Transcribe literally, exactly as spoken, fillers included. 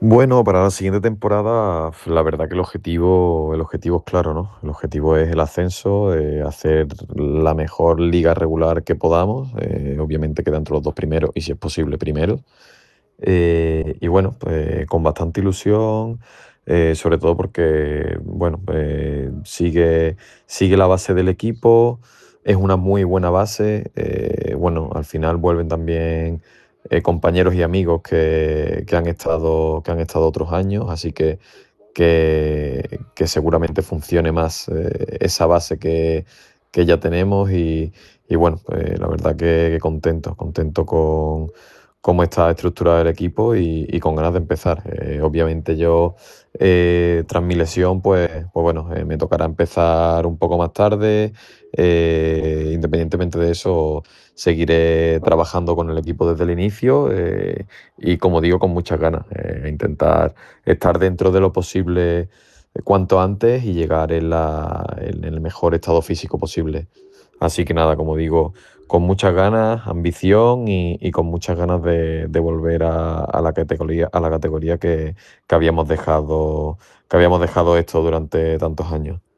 Bueno, para la siguiente temporada, f- la verdad que el objetivo, el objetivo es claro, ¿no? El objetivo es el ascenso, eh, hacer la mejor liga regular que podamos, eh, obviamente quedar entre los dos primeros y si es posible primero. Eh, y bueno, pues con bastante ilusión, eh, sobre todo porque, bueno, eh, sigue, sigue la base del equipo, es una muy buena base. Eh, bueno, al final vuelven también eh, compañeros y amigos que, que han estado, que han estado otros años, así que, que, que seguramente funcione más eh, esa base que, que ya tenemos y, y bueno, pues la verdad que, que contento, contento con cómo está estructurado el equipo y, y con ganas de empezar. Eh, obviamente yo, eh, tras mi lesión, pues, pues bueno, eh, me tocará empezar un poco más tarde. Eh, independientemente de eso, seguiré trabajando con el equipo desde el inicio eh, y, como digo, con muchas ganas. Eh, intentar estar dentro de lo posible eh, cuanto antes y llegar en, la- en el mejor estado físico posible. Así que nada, como digo, con muchas ganas, ambición y, y con muchas ganas de, de volver a, a la categoría, a la categoría que, que habíamos dejado, que habíamos dejado esto durante tantos años.